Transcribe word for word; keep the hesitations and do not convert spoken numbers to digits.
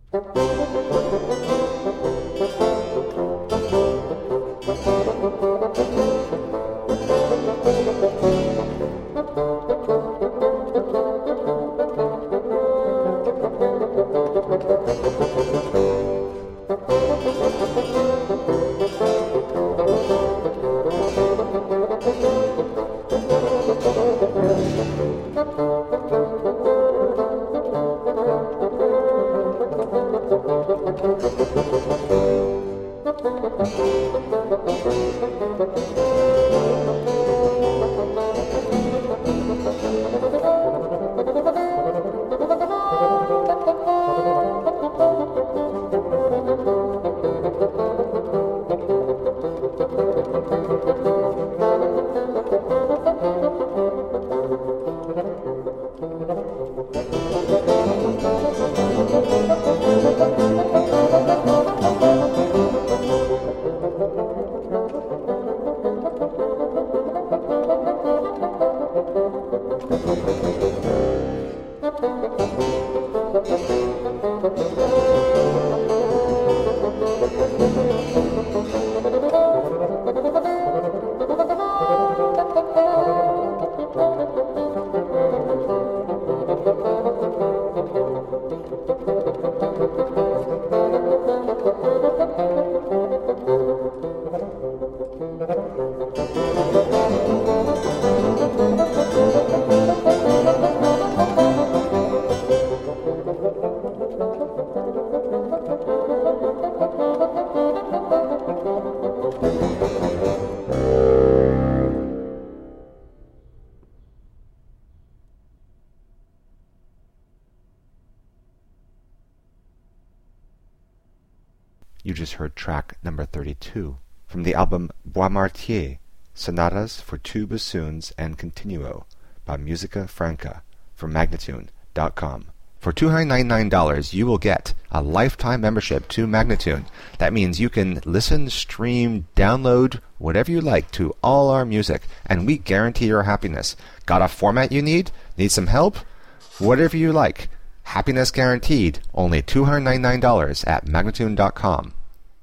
You just heard track number thirty-two from the album Boismartier, Sonatas for Two Bassoons and Continuo by Musica Franca from Magnatune dot com. For two hundred ninety-nine dollars, you will get a lifetime membership to Magnatune. That means you can listen, stream, download, whatever you like to all our music, and we guarantee your happiness. Got a format you need? Need some help? Whatever you like. Happiness guaranteed. Only two hundred ninety-nine dollars at Magnatune dot com.